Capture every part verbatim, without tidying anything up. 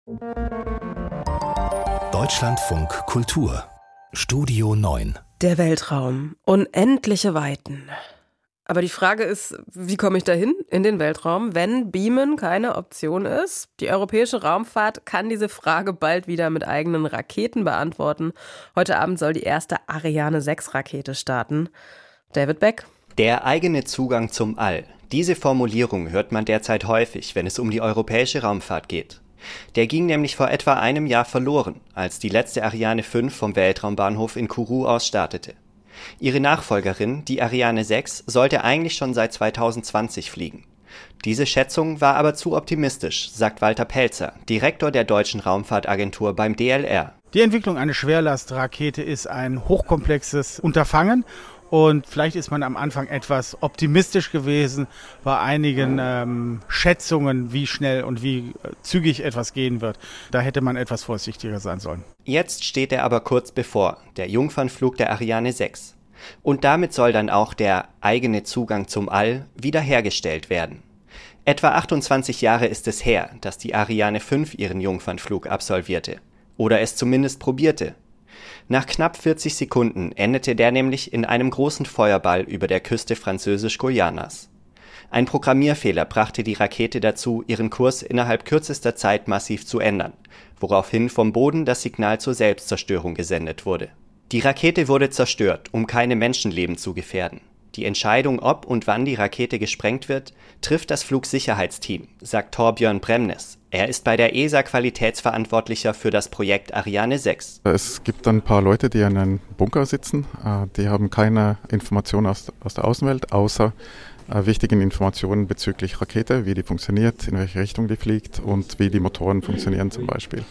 Deutschlandfunk Kultur Studio neun. Der Weltraum. Unendliche Weiten. Aber die Frage ist, wie komme ich dahin in den Weltraum, wenn Beamen keine Option ist? Die europäische Raumfahrt kann diese Frage bald wieder mit eigenen Raketen beantworten. Heute Abend soll die erste Ariane sechs Rakete starten. David Beck. Der eigene Zugang zum All. Diese Formulierung hört man derzeit häufig, wenn es um die europäische Raumfahrt geht. Der ging nämlich vor etwa einem Jahr verloren, als die letzte Ariane fünf vom Weltraumbahnhof in Kourou aus startete. Ihre Nachfolgerin, die Ariane sechs, sollte eigentlich schon seit zweitausendzwanzig fliegen. Diese Schätzung war aber zu optimistisch, sagt Walter Pelzer, Direktor der Deutschen Raumfahrtagentur beim D L R. Die Entwicklung einer Schwerlastrakete ist ein hochkomplexes Unterfangen. Und vielleicht ist man am Anfang etwas optimistisch gewesen bei einigen ähm, Schätzungen, wie schnell und wie zügig etwas gehen wird. Da hätte man etwas vorsichtiger sein sollen. Jetzt steht er aber kurz bevor, der Jungfernflug der Ariane sechs. Und damit soll dann auch der eigene Zugang zum All wiederhergestellt werden. Etwa achtundzwanzig Jahre ist es her, dass die Ariane fünf ihren Jungfernflug absolvierte. Oder es zumindest probierte. Nach knapp vierzig Sekunden endete der nämlich in einem großen Feuerball über der Küste Französisch-Guyanas. Ein Programmierfehler brachte die Rakete dazu, ihren Kurs innerhalb kürzester Zeit massiv zu ändern, woraufhin vom Boden das Signal zur Selbstzerstörung gesendet wurde. Die Rakete wurde zerstört, um keine Menschenleben zu gefährden. Die Entscheidung, ob und wann die Rakete gesprengt wird, trifft das Flugsicherheitsteam, sagt Torbjörn Bremnes. Er ist bei der E S A Qualitätsverantwortlicher für das Projekt Ariane sechs. Es gibt ein paar Leute, die in einem Bunker sitzen. Die haben keine Informationen aus, aus der Außenwelt, außer wichtigen Informationen bezüglich Rakete, wie die funktioniert, in welche Richtung die fliegt und wie die Motoren funktionieren zum Beispiel.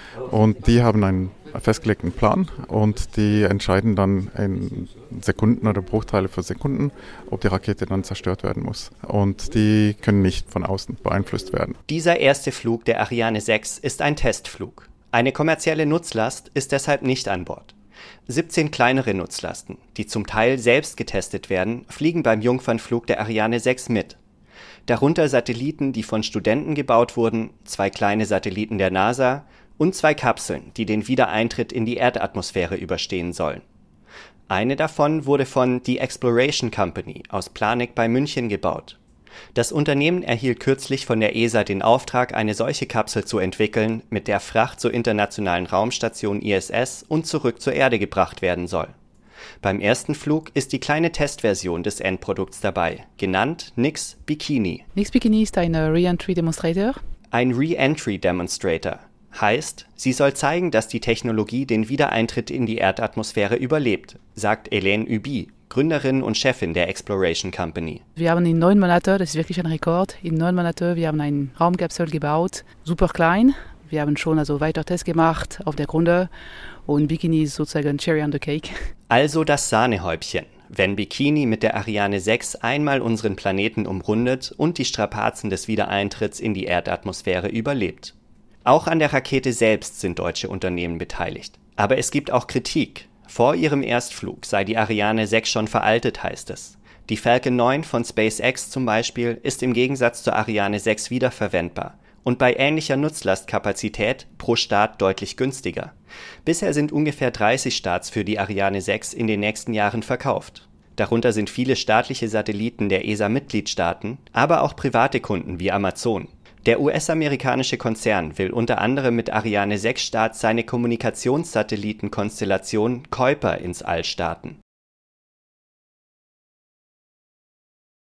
Und die haben einen festgelegten Plan und die entscheiden dann in Sekunden oder Bruchteile für Sekunden, ob die Rakete dann zerstört werden muss. Und die können nicht von außen beeinflusst werden. Dieser erste Flug der Ariane sechs ist ein Testflug. Eine kommerzielle Nutzlast ist deshalb nicht an Bord. siebzehn kleinere Nutzlasten, die zum Teil selbst getestet werden, fliegen beim Jungfernflug der Ariane sechs mit. Darunter Satelliten, die von Studenten gebaut wurden, zwei kleine Satelliten der NASA und zwei Kapseln, die den Wiedereintritt in die Erdatmosphäre überstehen sollen. Eine davon wurde von The Exploration Company aus Planegg bei München gebaut. Das Unternehmen erhielt kürzlich von der E S A den Auftrag, eine solche Kapsel zu entwickeln, mit der Fracht zur internationalen Raumstation I S S und zurück zur Erde gebracht werden soll. Beim ersten Flug ist die kleine Testversion des Endprodukts dabei, genannt Nix Bikini. Nix Bikini ist ein Re-Entry Demonstrator. Ein Re-Entry Demonstrator. Heißt, sie soll zeigen, dass die Technologie den Wiedereintritt in die Erdatmosphäre überlebt, sagt Hélène Huby, Gründerin und Chefin der Exploration Company. Wir haben in neun Monaten, das ist wirklich ein Rekord, in neun Monaten, wir haben eine Raumkapsel gebaut, super klein. Wir haben schon also weiter Tests gemacht auf der Grunde und Bikini ist sozusagen Cherry on the Cake. Also das Sahnehäubchen, wenn Bikini mit der Ariane sechs einmal unseren Planeten umrundet und die Strapazen des Wiedereintritts in die Erdatmosphäre überlebt. Auch an der Rakete selbst sind deutsche Unternehmen beteiligt. Aber es gibt auch Kritik. Vor ihrem Erstflug sei die Ariane sechs schon veraltet, heißt es. Die Falcon neun von SpaceX zum Beispiel ist im Gegensatz zur Ariane sechs wiederverwendbar und bei ähnlicher Nutzlastkapazität pro Start deutlich günstiger. Bisher sind ungefähr dreißig Starts für die Ariane sechs in den nächsten Jahren verkauft. Darunter sind viele staatliche Satelliten der E S A-Mitgliedstaaten, aber auch private Kunden wie Amazon. Der U S-amerikanische Konzern will unter anderem mit Ariane sechs Start seine Kommunikationssatellitenkonstellation Kuiper ins All starten.